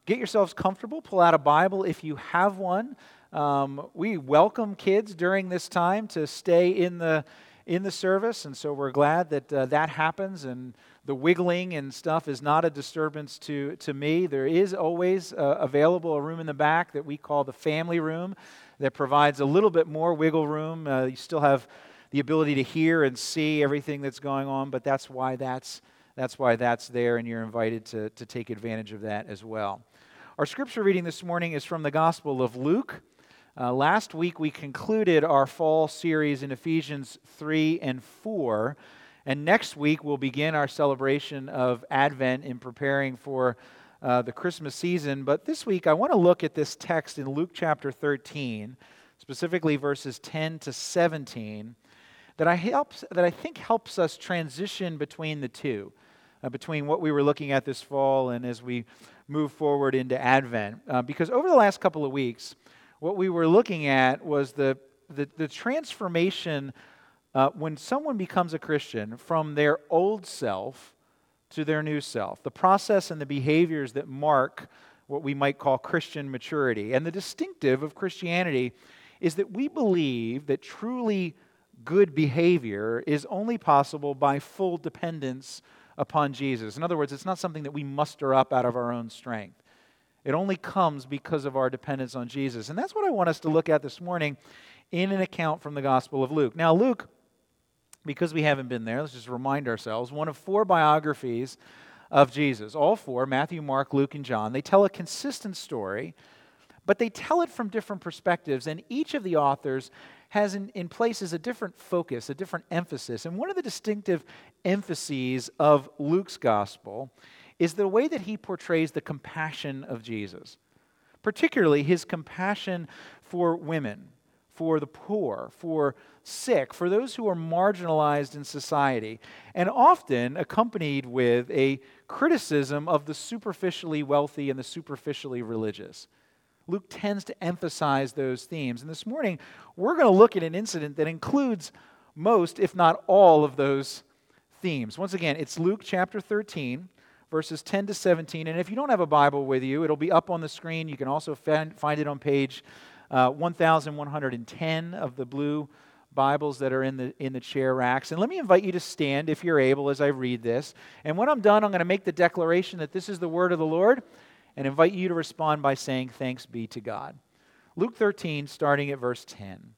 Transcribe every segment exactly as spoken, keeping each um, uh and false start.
get yourselves comfortable. Pull out a Bible if you have one. Um, we welcome kids during this time to stay in the in the service, and so we're glad that uh, that happens, and the wiggling and stuff is not a disturbance to, to me. There is always uh, available a room in the back that we call the family room that provides a little bit more wiggle room. Uh, you still have the ability to hear and see everything that's going on, but that's why that's that's why that's there, and you're invited to, to take advantage of that as well. Our scripture reading this morning is from the Gospel of Luke. Uh, last week we concluded our fall series in Ephesians three and four, and next week we'll begin our celebration of Advent in preparing for uh, the Christmas season. But this week I want to look at this text in Luke chapter thirteen, specifically verses ten to seventeen, that I helps that I think helps us transition between the two, uh, between what we were looking at this fall and as we move forward into Advent. Uh, because over the last couple of weeks, what we were looking at was the, the, the transformation uh, when someone becomes a Christian from their old self to their new self, the process and the behaviors that mark what we might call Christian maturity. And the distinctive of Christianity is that we believe that truly good behavior is only possible by full dependence upon Jesus. In other words, it's not something that we muster up out of our own strength. It only comes because of our dependence on Jesus. And that's what I want us to look at this morning in an account from the Gospel of Luke. Now, Luke, because we haven't been there, let's just remind ourselves, one of four biographies of Jesus. All four, Matthew, Mark, Luke, and John, they tell a consistent story, but they tell it from different perspectives, and each of the authors has in, in places a different focus, a different emphasis. And one of the distinctive emphases of Luke's Gospel is the way that he portrays the compassion of Jesus, particularly his compassion for women, for the poor, for sick, for those who are marginalized in society, and often accompanied with a criticism of the superficially wealthy and the superficially religious. Luke tends to emphasize those themes. And this morning, we're going to look at an incident that includes most, if not all, of those themes. Once again, it's Luke chapter thirteen, verses ten to seventeen. And if you don't have a Bible with you, it'll be up on the screen. You can also find, find it on page uh, one thousand one hundred ten of the blue Bibles that are in the in the chair racks. And let me invite you to stand, if you're able, as I read this. And when I'm done, I'm going to make the declaration that this is the word of the Lord, and invite you to respond by saying, "Thanks be to God." Luke thirteen, starting at verse ten.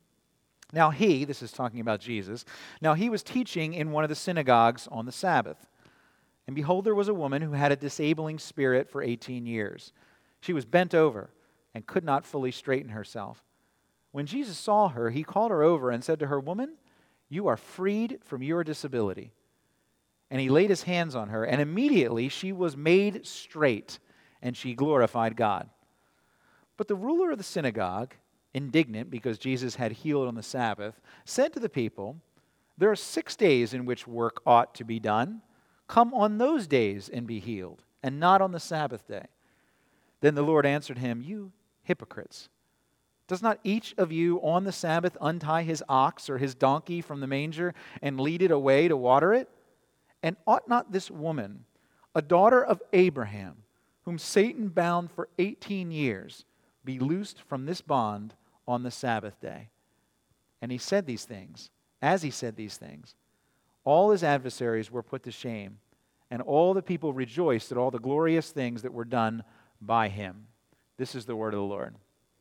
Now he, this is talking about Jesus, now he was teaching in one of the synagogues on the Sabbath. And behold, there was a woman who had a disabling spirit for eighteen years. She was bent over and could not fully straighten herself. When Jesus saw her, he called her over and said to her, "Woman, you are freed from your disability." And he laid his hands on her, and immediately she was made straight, and she glorified God. But the ruler of the synagogue, indignant because Jesus had healed on the Sabbath, said to the people, "There are six days in which work ought to be done. Come on those days and be healed, and not on the Sabbath day." Then the Lord answered him, "You hypocrites! Does not each of you on the Sabbath untie his ox or his donkey from the manger and lead it away to water it? And ought not this woman, a daughter of Abraham, whom Satan bound for eighteen years, be loosed from this bond on the Sabbath day?" And he said these things. As he said these things, all his adversaries were put to shame, and all the people rejoiced at all the glorious things that were done by him. This is the word of the Lord.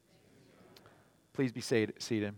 Please be seated.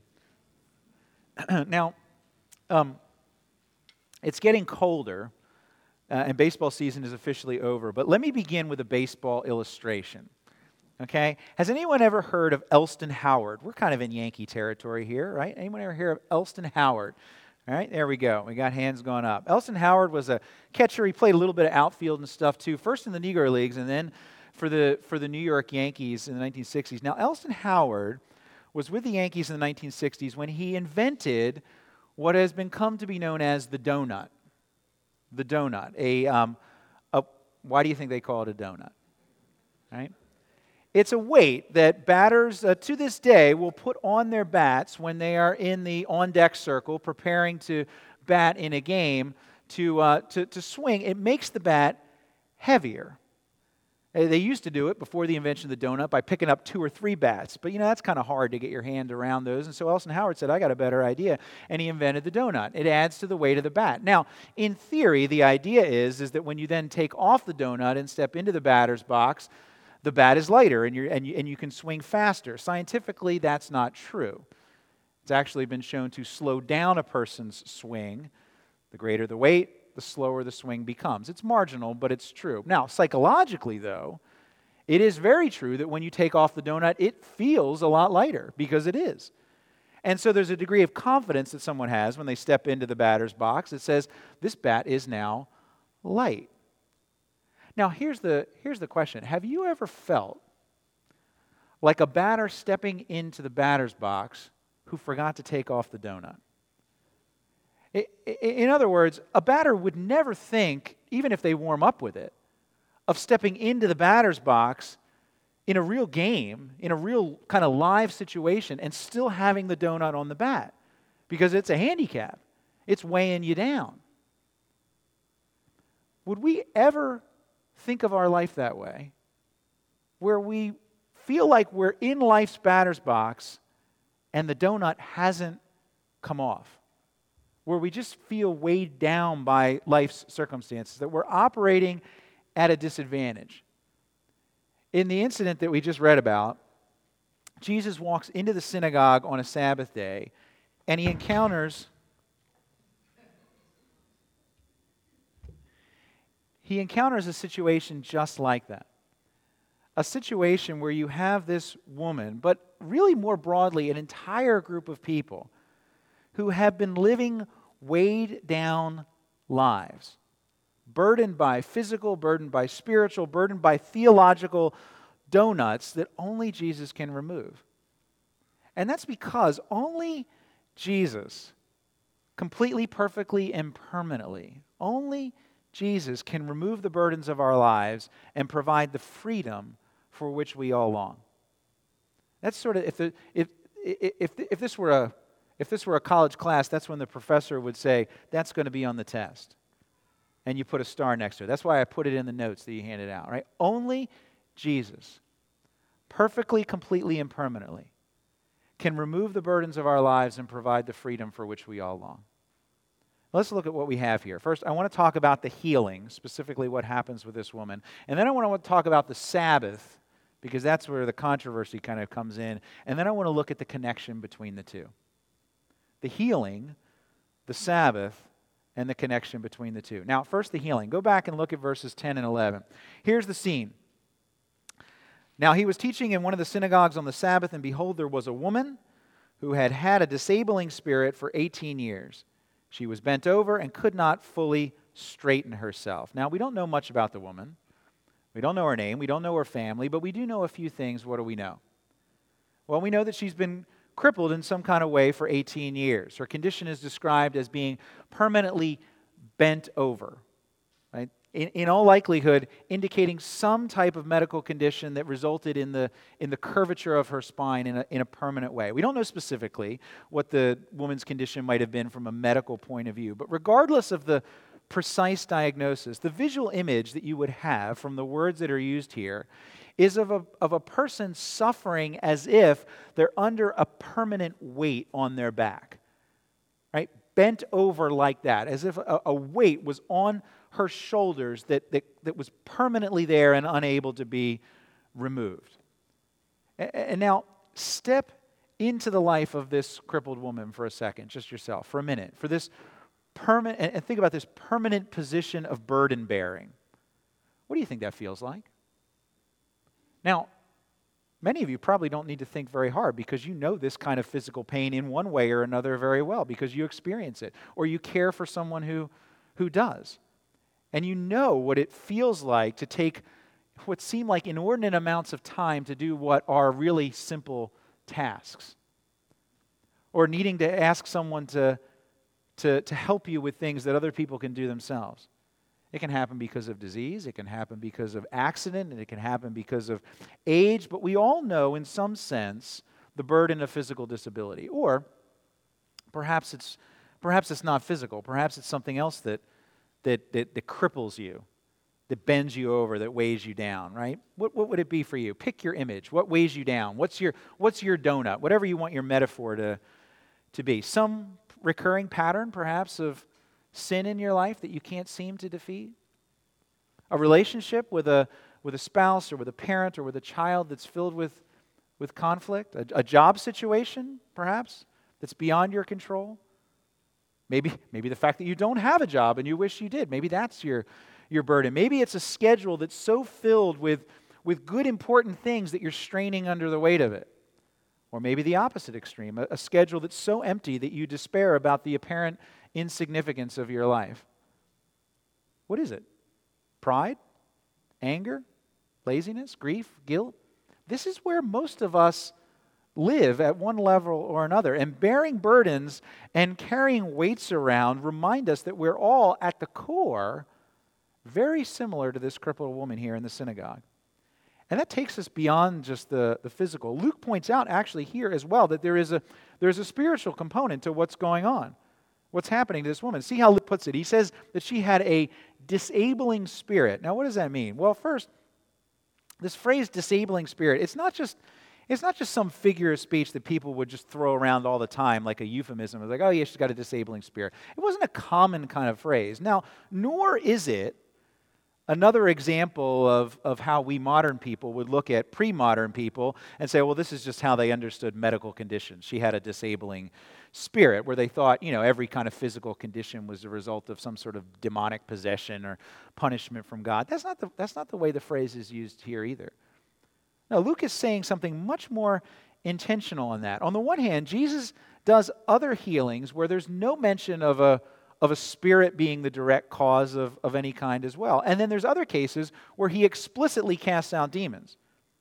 Now, um, it's getting colder, uh, and baseball season is officially over, but let me begin with a baseball illustration. Okay? Has anyone ever heard of Elston Howard? We're kind of in Yankee territory here, right? Anyone ever hear of Elston Howard? All right, there we go. We got hands going up. Elston Howard was a catcher. He played a little bit of outfield and stuff too, first in the Negro Leagues and then for the for the New York Yankees in the nineteen sixties. Now, Elston Howard was with the Yankees in the nineteen sixties when he invented what has been come to be known as the donut. The donut. A, um, a why do you think they call it a donut? All right? It's a weight that batters uh, to this day will put on their bats when they are in the on-deck circle preparing to bat in a game to, uh, to, to swing. It makes the bat heavier. Uh, They used to do it before the invention of the donut by picking up two or three bats. But, you know, that's kind of hard to get your hand around those. And so Elson Howard said, I got a better idea. And he invented the donut. It adds to the weight of the bat. Now, in theory, the idea is, is that when you then take off the donut and step into the batter's box, the bat is lighter and, you're, and, you, and you can swing faster. Scientifically, that's not true. It's actually been shown to slow down a person's swing. The greater the weight, the slower the swing becomes. It's marginal, but it's true. Now, psychologically, though, it is very true that when you take off the donut, it feels a lot lighter, because it is. And so there's a degree of confidence that someone has when they step into the batter's box that says, this bat is now light. Now, here's the, here's the question. Have you ever felt like a batter stepping into the batter's box who forgot to take off the donut? In other words, a batter would never think, even if they warm up with it, of stepping into the batter's box in a real game, in a real kind of live situation, and still having the donut on the bat, because it's a handicap. It's weighing you down. Would we ever think of our life that way, where we feel like we're in life's batter's box and the donut hasn't come off, where we just feel weighed down by life's circumstances, that we're operating at a disadvantage? In the incident that we just read about, Jesus walks into the synagogue on a Sabbath day, and he encounters he encounters a situation just like that. A situation where you have this woman, but really more broadly, an entire group of people who have been living weighed down lives, burdened by physical, burdened by spiritual, burdened by theological donuts that only Jesus can remove. And that's because only Jesus, completely, perfectly, and permanently, only Jesus can remove the burdens of our lives and provide the freedom for which we all long. That's sort of, if the, if if if this were a if this were a college class, that's when the professor would say, that's going to be on the test. And you put a star next to it. That's why I put it in the notes that you handed out, right? Only Jesus, perfectly, completely, and permanently, can remove the burdens of our lives and provide the freedom for which we all long. Let's look at what we have here. First, I want to talk about the healing, specifically what happens with this woman. And then I want to talk about the Sabbath, because that's where the controversy kind of comes in. And then I want to look at the connection between the two. The healing, the Sabbath, and the connection between the two. Now, first the healing. Go back and look at verses ten and eleven. Here's the scene. Now he was teaching in one of the synagogues on the Sabbath, and behold, there was a woman who had had a disabling spirit for eighteen years. She was bent over and could not fully straighten herself. Now, we don't know much about the woman. We don't know her name. We don't know her family, but we do know a few things. What do we know? Well, we know that she's been crippled in some kind of way for eighteen years. Her condition is described as being permanently bent over, right? In, in all likelihood, indicating some type of medical condition that resulted in the, in the curvature of her spine in a, in a permanent way. We don't know specifically what the woman's condition might have been from a medical point of view, but regardless of the precise diagnosis, the visual image that you would have from the words that are used here is of a, of a person suffering as if they're under a permanent weight on their back, right? Bent over like that, as if a, a weight was on her shoulders that, that, that was permanently there and unable to be removed. And, and now, step into the life of this crippled woman for a second, just yourself, for a minute, for this permanent, and think about this permanent position of burden bearing. What do you think that feels like? Now, many of you probably don't need to think very hard, because you know this kind of physical pain in one way or another very well, because you experience it, or you care for someone who, who does. And you know what it feels like to take what seem like inordinate amounts of time to do what are really simple tasks. Or needing to ask someone to, to, to help you with things that other people can do themselves. It can happen because of disease, it can happen because of accident, and it can happen because of age, but we all know in some sense the burden of physical disability. Or perhaps it's perhaps it's not physical, perhaps it's something else that That, that, that cripples you, that bends you over, that weighs you down, right? What, what would it be for you? Pick your image. What weighs you down? What's your, what's your donut? Whatever you want your metaphor to, to be. Some recurring pattern, perhaps, of sin in your life that you can't seem to defeat. A relationship with a, with a spouse or with a parent or with a child that's filled with, with conflict. A, a job situation, perhaps, that's beyond your control. Maybe, maybe the fact that you don't have a job and you wish you did. Maybe that's your your burden. Maybe it's a schedule that's so filled with, with good, important things that you're straining under the weight of it. Or maybe the opposite extreme, a, a schedule that's so empty that you despair about the apparent insignificance of your life. What is it? Pride? Anger? Laziness? Grief? Guilt? This is where most of us live at one level or another. And bearing burdens and carrying weights around remind us that we're all, at the core, very similar to this crippled woman here in the synagogue. And that takes us beyond just the, the physical. Luke points out actually here as well that there is a there's a spiritual component to what's going on, what's happening to this woman. See how Luke puts it. He says that she had a disabling spirit. Now what does that mean? Well, first, this phrase disabling spirit, it's not just It's not just some figure of speech that people would just throw around all the time like a euphemism. It's like, oh yeah, she's got a disabling spirit. It wasn't a common kind of phrase. Now, nor is it another example of, of how we modern people would look at pre-modern people and say, well, this is just how they understood medical conditions. She had a disabling spirit, where they thought, you know, every kind of physical condition was a result of some sort of demonic possession or punishment from God. That's not the, that's not the way the phrase is used here either. Now, Luke is saying something much more intentional on that. On the one hand, Jesus does other healings where there's no mention of a of a spirit being the direct cause of, of any kind as well. And then there's other cases where he explicitly casts out demons.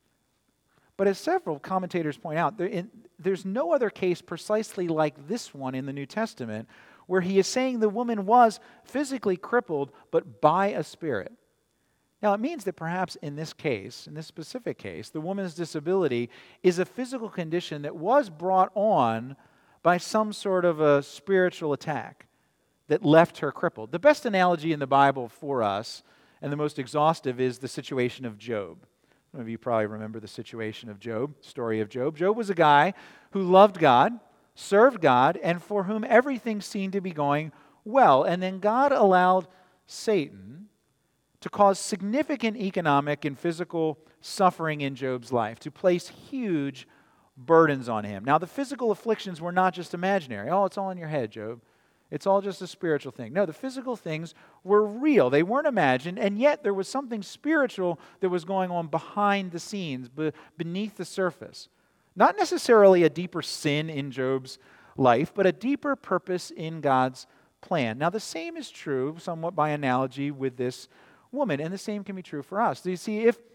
But as several commentators point out, there in, there's no other case precisely like this one in the New Testament where he is saying the woman was physically crippled, but by a spirit. Now, it means that perhaps in this case, in this specific case, the woman's disability is a physical condition that was brought on by some sort of a spiritual attack that left her crippled. The best analogy in the Bible for us, and the most exhaustive, is the situation of Job. Some of you probably remember the situation of Job, story of Job. Job was a guy who loved God, served God, and for whom everything seemed to be going well. And then God allowed Satan to cause significant economic and physical suffering in Job's life, to place huge burdens on him. Now, the physical afflictions were not just imaginary. Oh, it's all in your head, Job. It's all just a spiritual thing. No, the physical things were real. They weren't imagined, and yet there was something spiritual that was going on behind the scenes, be- beneath the surface. Not necessarily a deeper sin in Job's life, but a deeper purpose in God's plan. Now, the same is true, somewhat by analogy, with this woman, and the same can be true for us. Do you see, if,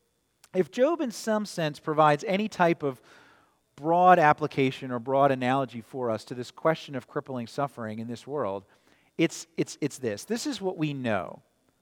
if Job in some sense provides any type of broad application or broad analogy for us to this question of crippling suffering in this world, it's, it's, it's this. This is what we know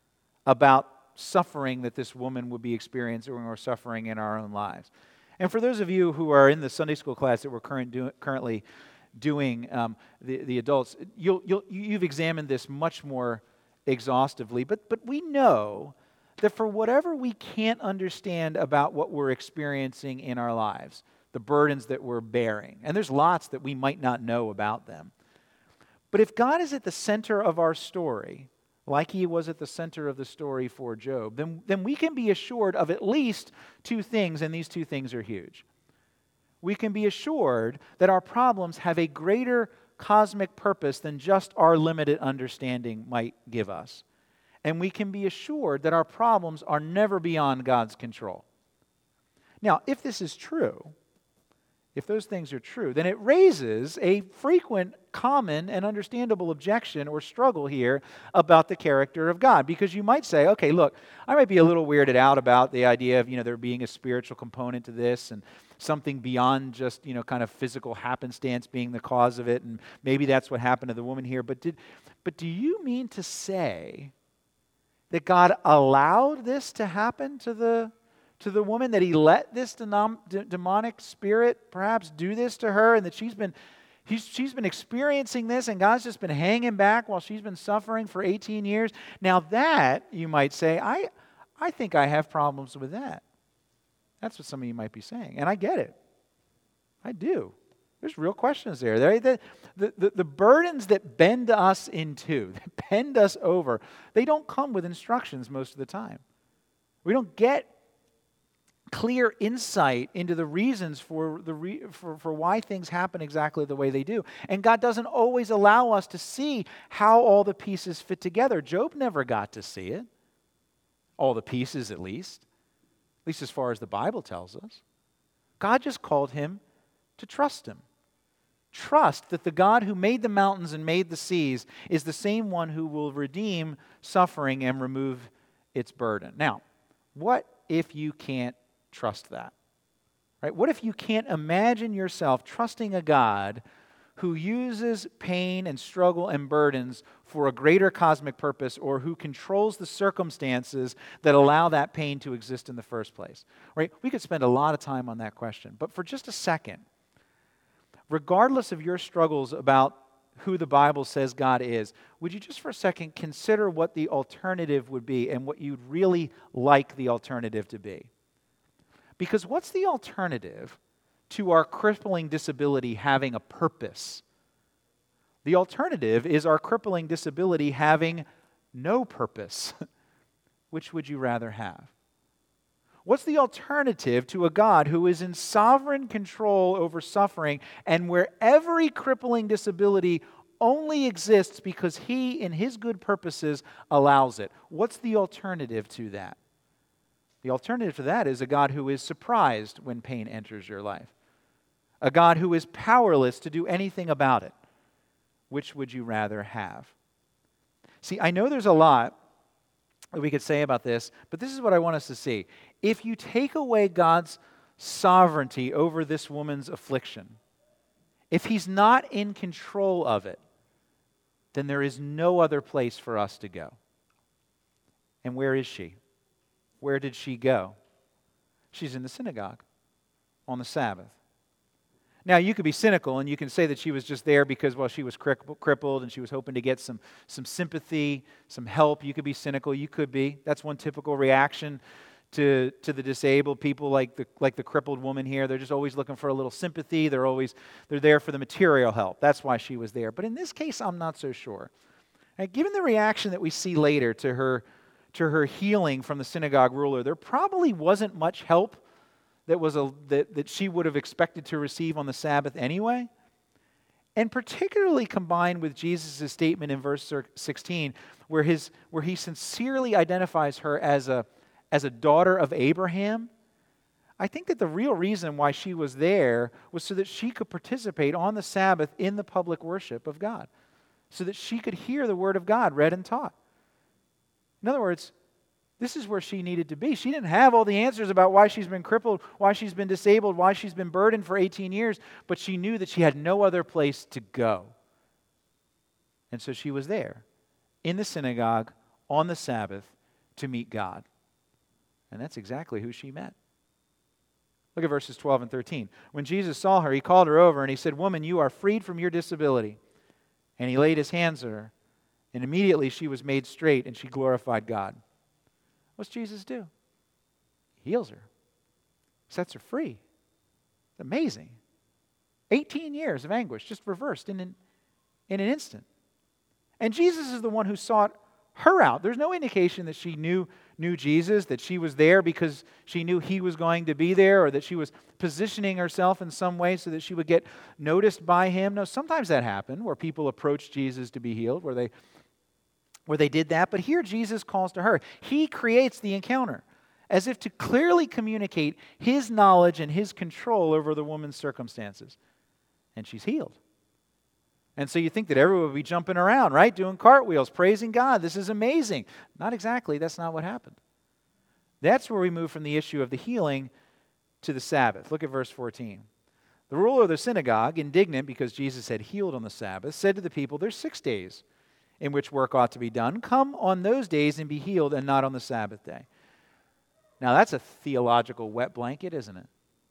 about suffering that this woman would be experiencing or suffering in our own lives. And for those of you who are in the Sunday school class that we're current do, currently doing, um, the, the adults, you'll, you'll, you've examined this much more exhaustively, but, but we know that for whatever we can't understand about what we're experiencing in our lives, the burdens that we're bearing, and there's lots that we might not know about them. But if God is at the center of our story, like he was at the center of the story for Job, then, then we can be assured of at least two things, and these two things are huge. We can be assured that our problems have a greater cosmic purpose than just our limited understanding might give us. And we can be assured that our problems are never beyond God's control. Now, if this is true, if those things are true, then it raises a frequent, common, and understandable objection or struggle here about the character of God. Because you might say, okay, look, I might be a little weirded out about the idea of, you know, there being a spiritual component to this and something beyond just, you know, kind of physical happenstance being the cause of it, and maybe that's what happened to the woman here. But did, but do you mean to say that God allowed this to happen to the to the woman, that he let this denom- d- demonic spirit perhaps do this to her, and that she's been He's, she's been experiencing this, and God's just been hanging back while she's been suffering for eighteen years. Now that, you might say, I, I think I have problems with that. That's what some of you might be saying, and I get it. I do. There's real questions there. The, the, the, the burdens that bend us in two, that bend us over, they don't come with instructions most of the time. We don't get clear insight into the reasons for, the re, for, for why things happen exactly the way they do. And God doesn't always allow us to see how all the pieces fit together. Job never got to see it. All the pieces, at least. At least as far as the Bible tells us. God just called him to trust him. Trust that the God who made the mountains and made the seas is the same one who will redeem suffering and remove its burden. Now, what if you can't trust that? Right? What if you can't imagine yourself trusting a God who uses pain and struggle and burdens for a greater cosmic purpose, or who controls the circumstances that allow that pain to exist in the first place? Right? We could spend a lot of time on that question, but for just a second, regardless of your struggles about who the Bible says God is, would you just for a second consider what the alternative would be and what you'd really like the alternative to be? Because what's the alternative to our crippling disability having a purpose? The alternative is our crippling disability having no purpose. Which would you rather have? What's the alternative to a God who is in sovereign control over suffering, and where every crippling disability only exists because he, in his good purposes, allows it? What's the alternative to that? The alternative to that is a God who is surprised when pain enters your life. A God who is powerless to do anything about it. Which would you rather have? See, I know there's a lot that we could say about this, but this is what I want us to see. If you take away God's sovereignty over this woman's affliction, if he's not in control of it, then there is no other place for us to go. And where is she? Where did she go? She's in the synagogue on the Sabbath. Now, you could be cynical and you can say that she was just there because, well, she was crippled and she was hoping to get some, some sympathy, some help. You could be cynical. You could be. That's one typical reaction to, to the disabled people, like the, like the crippled woman here. They're just always looking for a little sympathy. They're always, they're there for the material help. That's why she was there. But in this case, I'm not so sure. And given the reaction that we see later to her, to her healing from the synagogue ruler, there probably wasn't much help that was a that, that she would have expected to receive on the Sabbath anyway. And particularly combined with Jesus' statement in verse sixteen, where his where he sincerely identifies her as a as a daughter of Abraham, I think that the real reason why she was there was so that she could participate on the Sabbath in the public worship of God, so that she could hear the word of God read and taught. In other words, this is where she needed to be. She didn't have all the answers about why she's been crippled, why she's been disabled, why she's been burdened for eighteen years, but she knew that she had no other place to go. And so she was there in the synagogue on the Sabbath to meet God. And that's exactly who she met. Look at verses twelve and thirteen. When Jesus saw her, he called her over and he said, "Woman, you are freed from your disability." And he laid his hands on her, and immediately she was made straight and she glorified God. What's Jesus do? He heals her. Sets her free. It's amazing. eighteen years of anguish just reversed in an, in an instant. And Jesus is the one who sought her out. There's no indication that she knew, knew Jesus, that she was there because she knew he was going to be there, or that she was positioning herself in some way so that she would get noticed by him. No, sometimes that happened where people approached Jesus to be healed, where they where they did that, but here Jesus calls to her. He creates the encounter as if to clearly communicate his knowledge and his control over the woman's circumstances. And she's healed. And so you think that everyone would be jumping around, right? Doing cartwheels, praising God. This is amazing. Not exactly. That's not what happened. That's where we move from the issue of the healing to the Sabbath. Look at verse fourteen. The ruler of the synagogue, indignant because Jesus had healed on the Sabbath, said to the people, "There's six days in which work ought to be done. Come on those days and be healed, and not on the Sabbath day." Now that's a theological wet blanket, isn't it?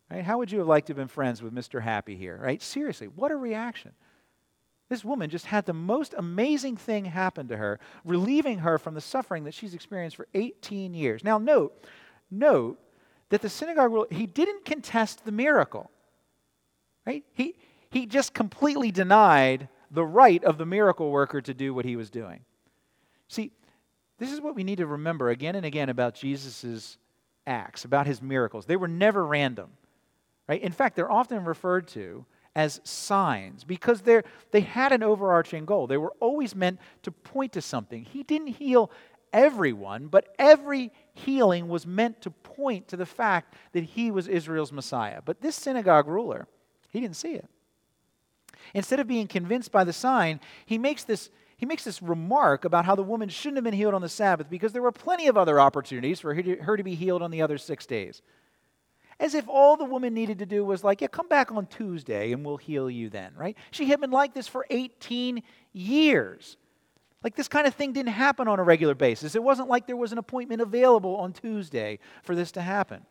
Right? How would you have liked to have been friends with Mister Happy here? Right? Seriously, what a reaction. This woman just had the most amazing thing happen to her, relieving her from the suffering that she's experienced for eighteen years. Now note, note that the synagogue ruler, he didn't contest the miracle. Right? He, he just completely denied the right of the miracle worker to do what he was doing. See, this is what we need to remember again and again about Jesus' acts, about his miracles. They were never random. Right? In fact, they're often referred to as signs because they're, they had an overarching goal. They were always meant to point to something. He didn't heal everyone, but every healing was meant to point to the fact that he was Israel's Messiah. But this synagogue ruler, he didn't see it. Instead of being convinced by the sign, he makes this He makes this remark about how the woman shouldn't have been healed on the Sabbath because there were plenty of other opportunities for her to, her to be healed on the other six days. As if all the woman needed to do was like, yeah, come back on Tuesday and we'll heal you then, right? She had been like this for eighteen years. Like this kind of thing didn't happen on a regular basis. It wasn't like there was an appointment available on Tuesday for this to happen.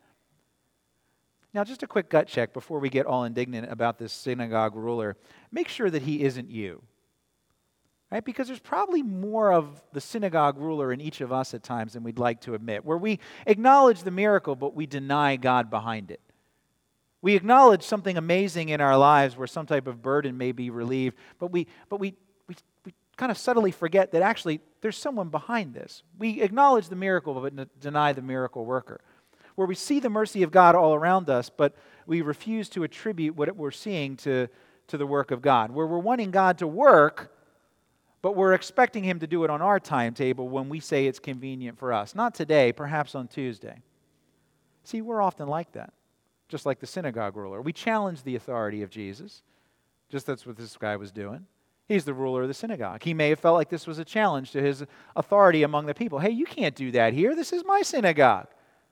Now, just a quick gut check before we get all indignant about this synagogue ruler. Make sure that he isn't you. Right? Because there's probably more of the synagogue ruler in each of us at times than we'd like to admit, where we acknowledge the miracle, but we deny God behind it. We acknowledge something amazing in our lives where some type of burden may be relieved, but we but we we, we kind of subtly forget that actually there's someone behind this. We acknowledge the miracle, but n- deny the miracle worker. Where we see the mercy of God all around us, but we refuse to attribute what we're seeing to, to the work of God. Where we're wanting God to work, but we're expecting him to do it on our timetable when we say it's convenient for us. Not today, perhaps on Tuesday. See, we're often like that, just like the synagogue ruler. We challenge the authority of Jesus, just that's what this guy was doing. He's the ruler of the synagogue. He may have felt like this was a challenge to his authority among the people. Hey, you can't do that here. This is my synagogue.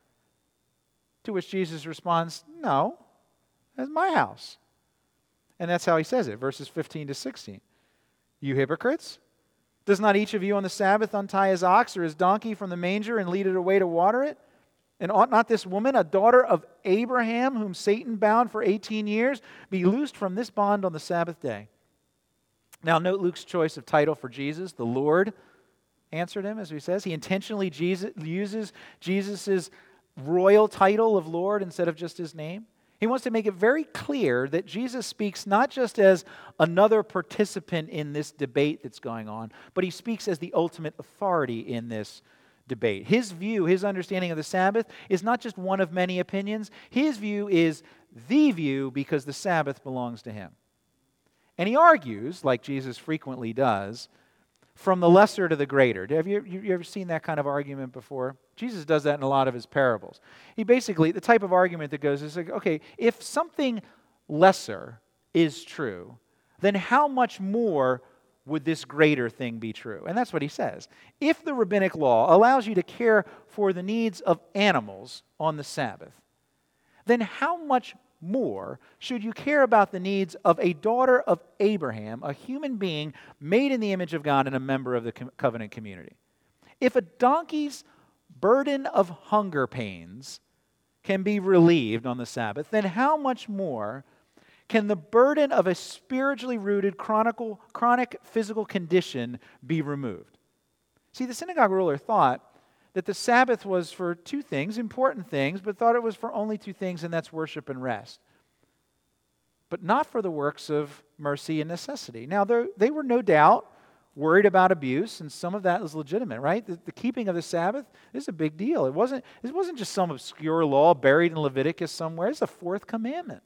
To which Jesus responds, no, that's my house. And that's how he says it, verses fifteen to sixteen. You hypocrites! Does not each of you on the Sabbath untie his ox or his donkey from the manger and lead it away to water it? And ought not this woman, a daughter of Abraham, whom Satan bound for eighteen years, be loosed from this bond on the Sabbath day? Now note Luke's choice of title for Jesus. The Lord answered him, as he says. He intentionally Jesus, uses Jesus' royal title of Lord instead of just his name. He wants to make it very clear that Jesus speaks not just as another participant in this debate that's going on, but he speaks as the ultimate authority in this debate. His view, his understanding of the Sabbath is not just one of many opinions. His view is the view because the Sabbath belongs to him. And he argues, like Jesus frequently does, from the lesser to the greater. Have you, you ever seen that kind of argument before? Jesus does that in a lot of his parables. He basically, the type of argument that goes is like, okay, if something lesser is true, then how much more would this greater thing be true? And that's what he says. If the rabbinic law allows you to care for the needs of animals on the Sabbath, then how much more should you care about the needs of a daughter of Abraham, a human being made in the image of God and a member of the covenant community? If a donkey's burden of hunger pains can be relieved on the Sabbath, then how much more can the burden of a spiritually rooted chronic, chronic physical condition be removed? See, the synagogue ruler thought that the Sabbath was for two things, important things, but thought it was for only two things, and that's worship and rest. But not for the works of mercy and necessity. Now, they were no doubt worried about abuse, and some of that is legitimate, right? The, the keeping of the Sabbath is a big deal. It wasn't, it wasn't just some obscure law buried in Leviticus somewhere. It's the fourth commandment.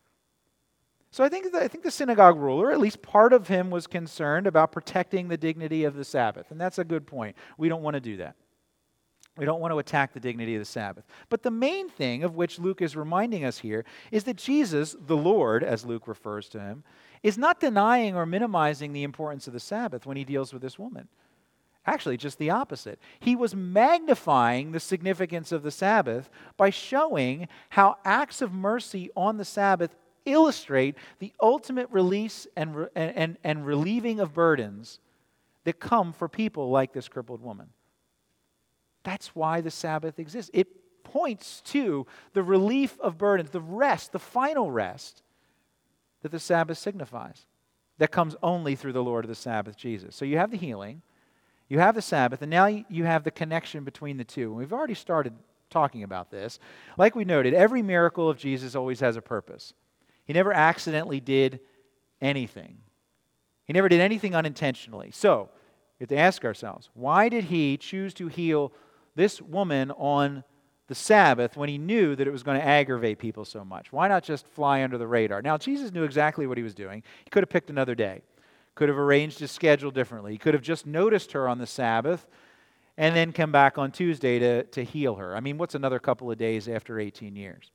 So I think, I think the synagogue ruler, at least part of him, was concerned about protecting the dignity of the Sabbath. And that's a good point. We don't want to do that. We don't want to attack the dignity of the Sabbath. But the main thing of which Luke is reminding us here is that Jesus, the Lord, as Luke refers to him, is not denying or minimizing the importance of the Sabbath when he deals with this woman. Actually, just the opposite. He was magnifying the significance of the Sabbath by showing how acts of mercy on the Sabbath illustrate the ultimate release and, and, and relieving of burdens that come for people like this crippled woman. That's why the Sabbath exists. It points to the relief of burdens, the rest, the final rest that the Sabbath signifies, that comes only through the Lord of the Sabbath, Jesus. So you have the healing, you have the Sabbath, and now you have the connection between the two. And we've already started talking about this. Like we noted, every miracle of Jesus always has a purpose. He never accidentally did anything. He never did anything unintentionally. So, we have to ask ourselves, why did he choose to heal this woman on the Sabbath when he knew that it was going to aggravate people so much? Why not just fly under the radar? Now, Jesus knew exactly what he was doing. He could have picked another day, could have arranged his schedule differently. He could have just noticed her on the Sabbath and then come back on Tuesday to, to heal her. I mean, what's another couple of days after eighteen years?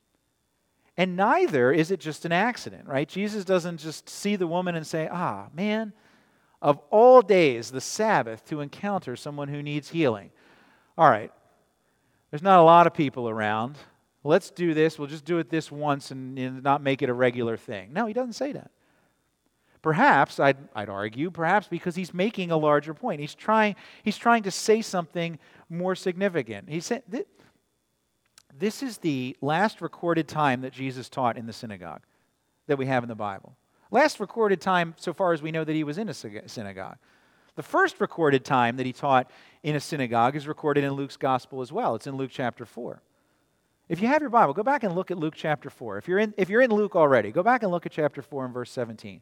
And neither is it just an accident, right? Jesus doesn't just see the woman and say, ah, man, of all days, the Sabbath, to encounter someone who needs healing. All right, there's not a lot of people around. Let's do this. We'll just do it this once and, and not make it a regular thing. No, he doesn't say that. Perhaps, I'd, I'd argue, perhaps because he's making a larger point. He's trying, he's trying to say something more significant. He said, th- this is the last recorded time that Jesus taught in the synagogue that we have in the Bible. Last recorded time, so far as we know, that he was in a synagogue. The first recorded time that he taught in a synagogue is recorded in Luke's gospel as well. It's in Luke chapter four. If you have your Bible, go back and look at Luke chapter four. If you're in, if you're in Luke already, go back and look at chapter four and verse seventeen.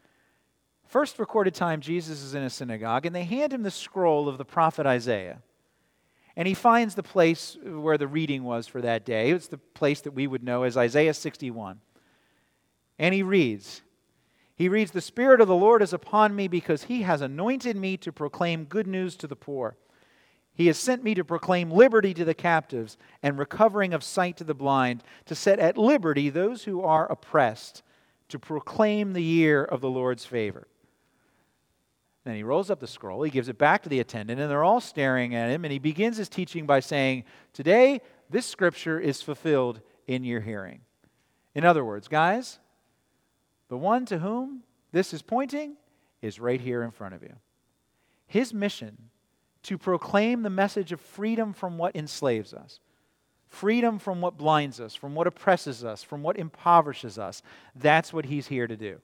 First recorded time Jesus is in a synagogue, and they hand him the scroll of the prophet Isaiah. And he finds the place where the reading was for that day. It's the place that we would know as Isaiah sixty-one. And he reads, He reads, "The Spirit of the Lord is upon me because He has anointed me to proclaim good news to the poor. He has sent me to proclaim liberty to the captives and recovering of sight to the blind, to set at liberty those who are oppressed, to proclaim the year of the Lord's favor." Then he rolls up the scroll, he gives it back to the attendant, and they're all staring at him, and he begins his teaching by saying, "Today, this scripture is fulfilled in your hearing." In other words, guys, the one to whom this is pointing is right here in front of you. His mission to proclaim the message of freedom from what enslaves us, freedom from what blinds us, from what oppresses us, from what impoverishes us, that's what he's here to do.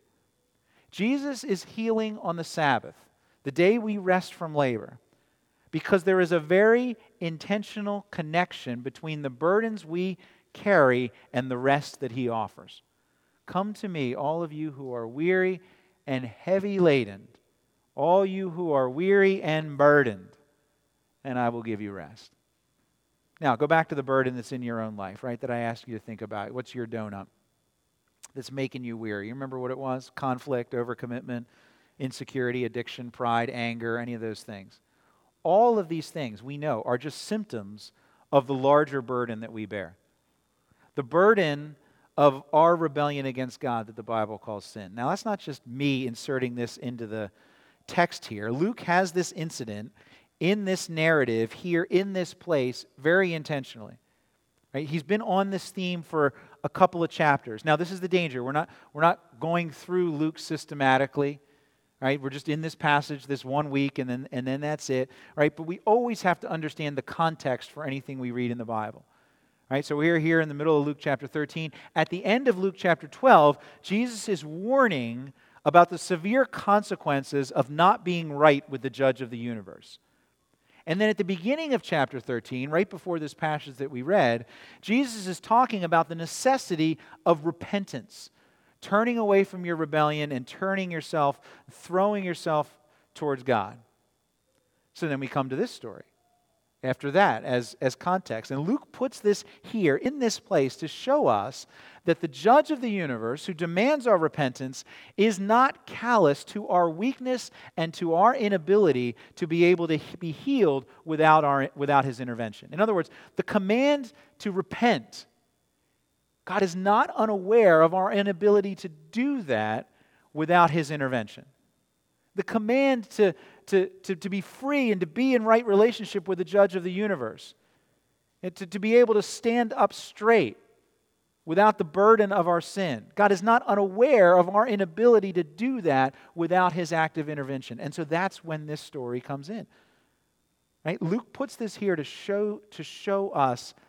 Jesus is healing on the Sabbath, the day we rest from labor, because there is a very intentional connection between the burdens we carry and the rest that he offers. "Come to me, all of you who are weary and heavy laden, all you who are weary and burdened, and I will give you rest." Now, go back to the burden that's in your own life, right, that I asked you to think about. What's your donut that's making you weary? You remember what it was? Conflict, overcommitment, insecurity, addiction, pride, anger, any of those things. All of these things, we know, are just symptoms of the larger burden that we bear. The burden of our rebellion against God that the Bible calls sin. Now, that's not just me inserting this into the text here. Luke has this incident in this narrative here in this place very intentionally. Right? He's been on this theme for a couple of chapters. Now, this is the danger. We're not, we're not going through Luke systematically. Right? We're just in this passage this one week, and then and then that's it. Right? But we always have to understand the context for anything we read in the Bible. Right? So we're here in the middle of Luke chapter thirteen. At the end of Luke chapter twelve, Jesus is warning about the severe consequences of not being right with the judge of the universe. And then at the beginning of chapter thirteen, right before this passage that we read, Jesus is talking about the necessity of repentance, turning away from your rebellion and turning yourself, throwing yourself towards God. So then we come to this story after that as, as context. And Luke puts this here in this place to show us that the judge of the universe who demands our repentance is not callous to our weakness and to our inability to be able to be healed without, our, without his intervention. In other words, the command to repent, God is not unaware of our inability to do that without his intervention. The command to, to, to, to be free and to be in right relationship with the judge of the universe, and to, to be able to stand up straight without the burden of our sin. God is not unaware of our inability to do that without his active intervention. And so that's when this story comes in. Right? Luke puts this here to show, to show us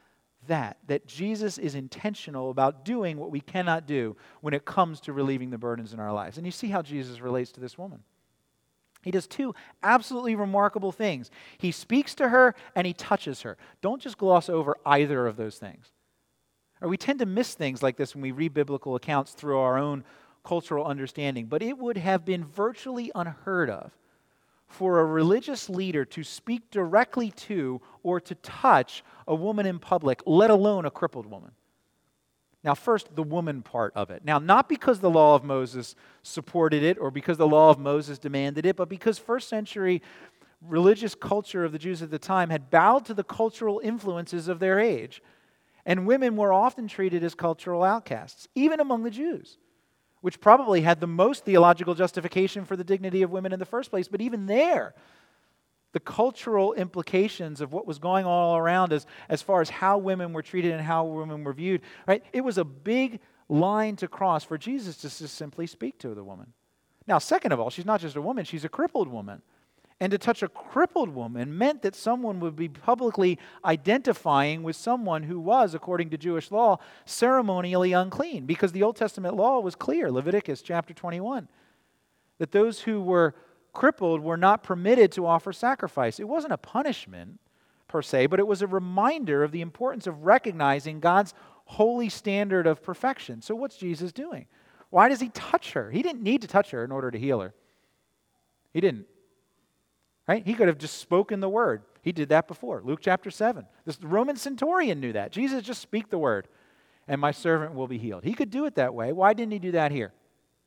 that, that Jesus is intentional about doing what we cannot do when it comes to relieving the burdens in our lives. And you see how Jesus relates to this woman. He does two absolutely remarkable things. He speaks to her and he touches her. Don't just gloss over either of those things. Or we tend to miss things like this when we read biblical accounts through our own cultural understanding. But it would have been virtually unheard of for a religious leader to speak directly to or to touch a woman in public, let alone a crippled woman. Now, first, the woman part of it. Now, not because the law of Moses supported it or because the law of Moses demanded it, but because first century religious culture of the Jews at the time had bowed to the cultural influences of their age. And women were often treated as cultural outcasts, even among the Jews, which probably had the most theological justification for the dignity of women in the first place. But even there, the cultural implications of what was going on all around us as far as how women were treated and how women were viewed, right? It was a big line to cross for Jesus to just simply speak to the woman. Now, second of all, she's not just a woman, she's a crippled woman. And to touch a crippled woman meant that someone would be publicly identifying with someone who was, according to Jewish law, ceremonially unclean. Because the Old Testament law was clear, Leviticus chapter twenty-one, that those who were crippled were not permitted to offer sacrifice. It wasn't a punishment per se, but it was a reminder of the importance of recognizing God's holy standard of perfection. So what's Jesus doing? Why does he touch her? He didn't need to touch her in order to heal her. He didn't. Right? He could have just spoken the word. He did that before. Luke chapter seven. This Roman centurion knew that. Jesus, just speak the word, and my servant will be healed. He could do it that way. Why didn't he do that here?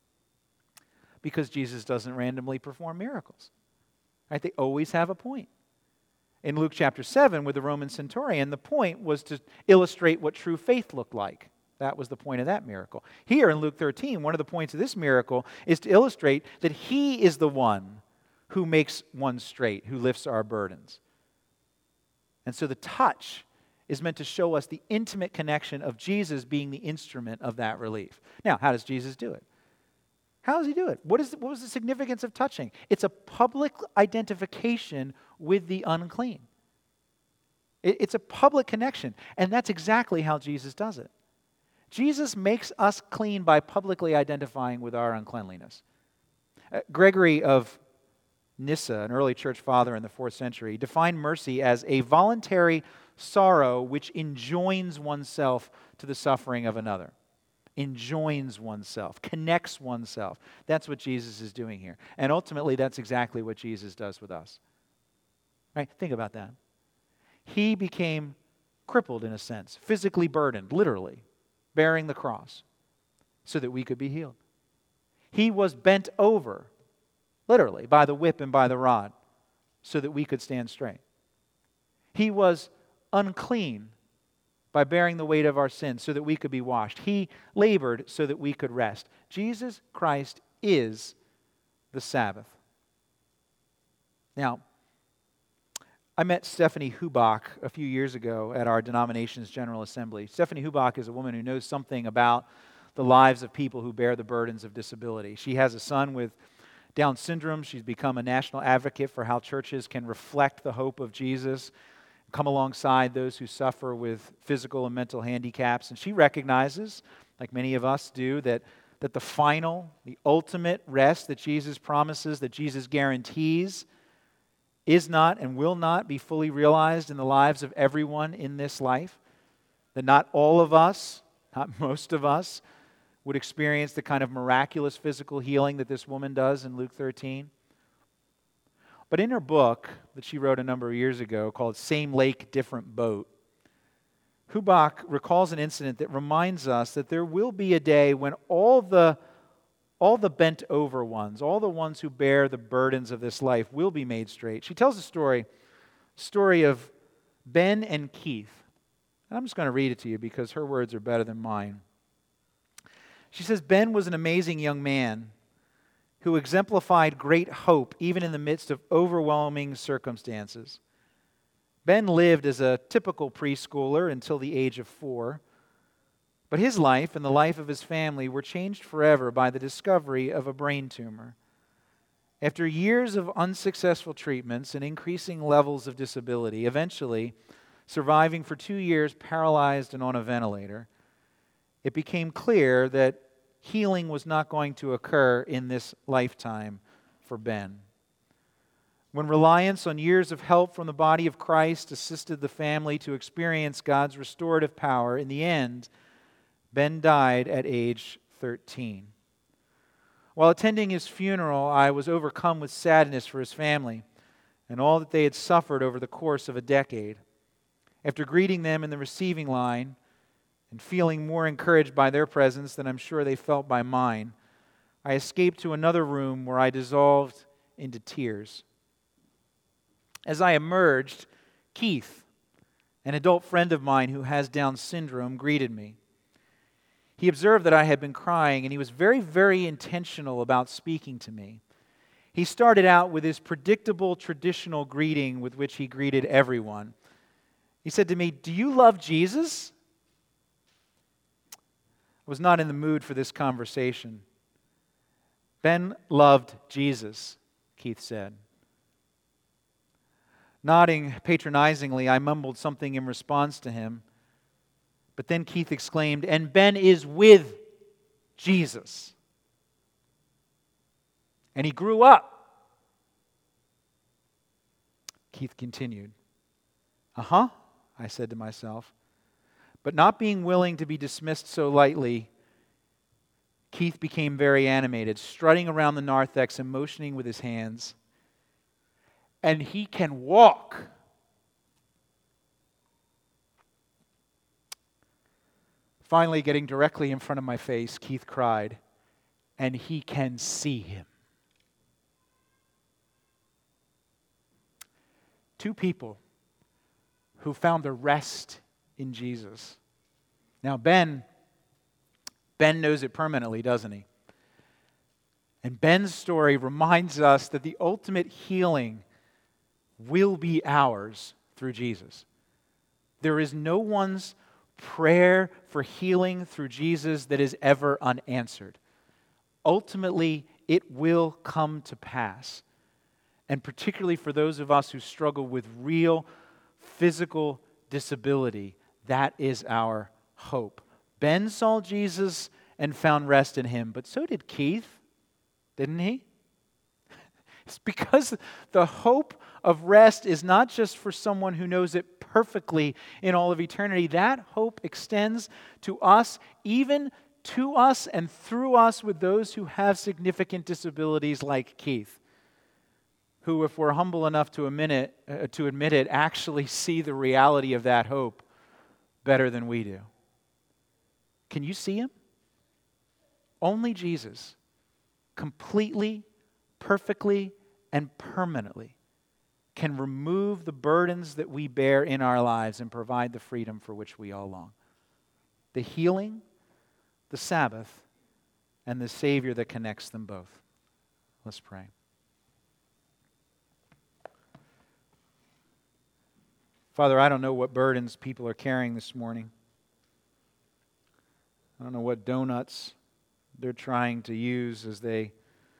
Because Jesus doesn't randomly perform miracles. Right? They always have a point. In Luke chapter seven, with the Roman centurion, the point was to illustrate what true faith looked like. That was the point of that miracle. Here in Luke thirteen, one of the points of this miracle is to illustrate that he is the one who makes one straight, who lifts our burdens. And so the touch is meant to show us the intimate connection of Jesus being the instrument of that relief. Now, how does Jesus do it? How does he do it? What is what was the significance of touching? It's a public identification with the unclean. It, it's a public connection, and that's exactly how Jesus does it. Jesus makes us clean by publicly identifying with our uncleanliness. Uh, Gregory of Nyssa, an early church father in the fourth century, defined mercy as a voluntary sorrow which enjoins oneself to the suffering of another. Enjoins oneself, connects oneself. That's what Jesus is doing here. And ultimately, that's exactly what Jesus does with us. Right? Think about that. He became crippled in a sense, physically burdened, literally, bearing the cross, so that we could be healed. He was bent over, literally, by the whip and by the rod, so that we could stand straight. He was unclean by bearing the weight of our sins so that we could be washed. He labored so that we could rest. Jesus Christ is the Sabbath. Now, I met Stephanie Hubach a few years ago at our denomination's General Assembly. Stephanie Hubach is a woman who knows something about the lives of people who bear the burdens of disability. She has a son with Down syndrome. She's become a national advocate for how churches can reflect the hope of Jesus, come alongside those who suffer with physical and mental handicaps. And she recognizes, like many of us do, that, that the final, the ultimate rest that Jesus promises, that Jesus guarantees, is not and will not be fully realized in the lives of everyone in this life. That not all of us, not most of us, would experience the kind of miraculous physical healing that this woman does in Luke thirteen. But in her book that she wrote a number of years ago called Same Lake, Different Boat, Hubach recalls an incident that reminds us that there will be a day when all the, all the bent over ones, all the ones who bear the burdens of this life will be made straight. She tells a story, story of Ben and Keith. And I'm just going to read it to you because her words are better than mine. She says, Ben was an amazing young man who exemplified great hope even in the midst of overwhelming circumstances. Ben lived as a typical preschooler until the age of four, but his life and the life of his family were changed forever by the discovery of a brain tumor. After years of unsuccessful treatments and increasing levels of disability, eventually surviving for two years paralyzed and on a ventilator, it became clear that healing was not going to occur in this lifetime for Ben. When reliance on years of help from the body of Christ assisted the family to experience God's restorative power, in the end, Ben died at age thirteen. While attending his funeral, I was overcome with sadness for his family and all that they had suffered over the course of a decade. After greeting them in the receiving line and feeling more encouraged by their presence than I'm sure they felt by mine, I escaped to another room where I dissolved into tears. As I emerged, Keith, an adult friend of mine who has Down syndrome, greeted me. He observed that I had been crying, and he was very, very intentional about speaking to me. He started out with his predictable, traditional greeting with which he greeted everyone. He said to me, "Do you love Jesus?" I was not in the mood for this conversation. Ben loved Jesus, Keith said. Nodding patronizingly, I mumbled something in response to him. But then Keith exclaimed, "And Ben is with Jesus. And he grew up." Keith continued. "Uh-huh," I said to myself. But not being willing to be dismissed so lightly, Keith became very animated, strutting around the narthex and motioning with his hands. "And he can walk." Finally, getting directly in front of my face, Keith cried, "And he can see him." Two people who found the rest in Jesus. Now, Ben, Ben knows it permanently, doesn't he? And Ben's story reminds us that the ultimate healing will be ours through Jesus. There is no one's prayer for healing through Jesus that is ever unanswered. Ultimately, it will come to pass. And particularly for those of us who struggle with real physical disability, that is our hope. Ben saw Jesus and found rest in him, but so did Keith, didn't he? It's because the hope of rest is not just for someone who knows it perfectly in all of eternity. That hope extends to us, even to us and through us, with those who have significant disabilities like Keith, who, if we're humble enough to admit it, uh, to admit it, actually see the reality of that hope better than we do. Can you see him? Only Jesus, completely, perfectly, and permanently, can remove the burdens that we bear in our lives and provide the freedom for which we all long. The healing, the Sabbath, and the Savior that connects them both. Let's pray. Father, I don't know what burdens people are carrying this morning. I don't know what donuts they're trying to use as they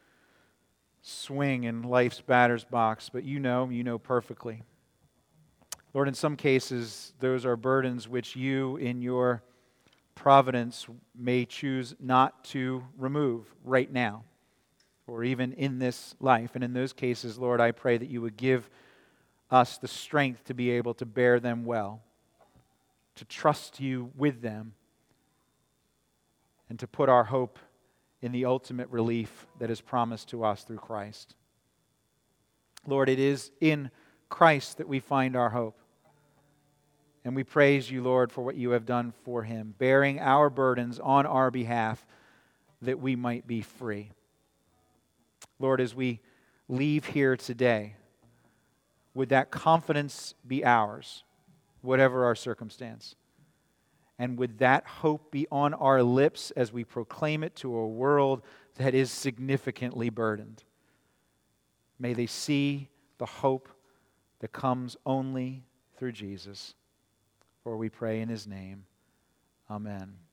swing in life's batter's box, but you know, you know perfectly. Lord, in some cases, those are burdens which you, in your providence, may choose not to remove right now, or even in this life. And in those cases, Lord, I pray that you would give us the strength to be able to bear them well, to trust you with them, and to put our hope in the ultimate relief that is promised to us through Christ. Lord, it is in Christ that we find our hope. And we praise you, Lord, for what you have done for him, bearing our burdens on our behalf that we might be free. Lord, as we leave here today, would that confidence be ours, whatever our circumstance? And would that hope be on our lips as we proclaim it to a world that is significantly burdened? May they see the hope that comes only through Jesus. For we pray in his name. Amen.